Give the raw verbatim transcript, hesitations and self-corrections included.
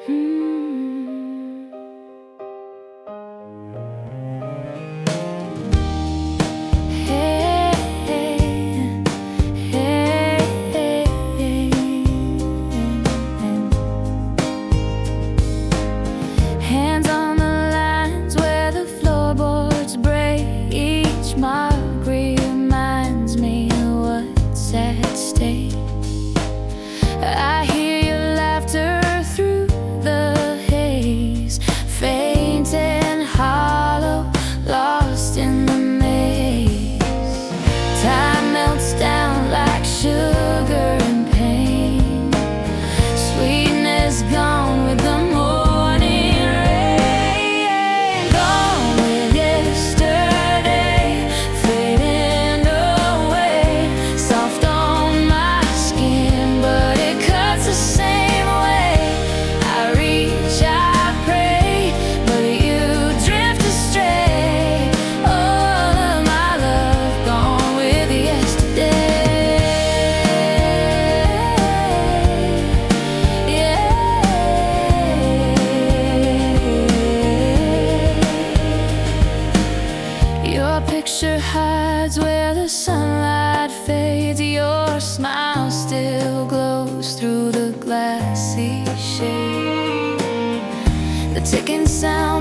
Mm. Hey, hey, hey, hey. Hands on the lines where the floorboards break. Each mark reminds me of what's at stake. I hear your laughter through the haze, faint and hollow, lost in the maze. Time melts down like sugar and pain. Sweetness gone with the morning rain. Gone with yesterday, fading away. Soft on my skin, but it cuts the same way. I reach, I pray, but you drift astray. All of my love gone with yesterday. Yeah. Your picture hides where the sunlight fades. Your smile still glows through the glassy shade. The ticking sound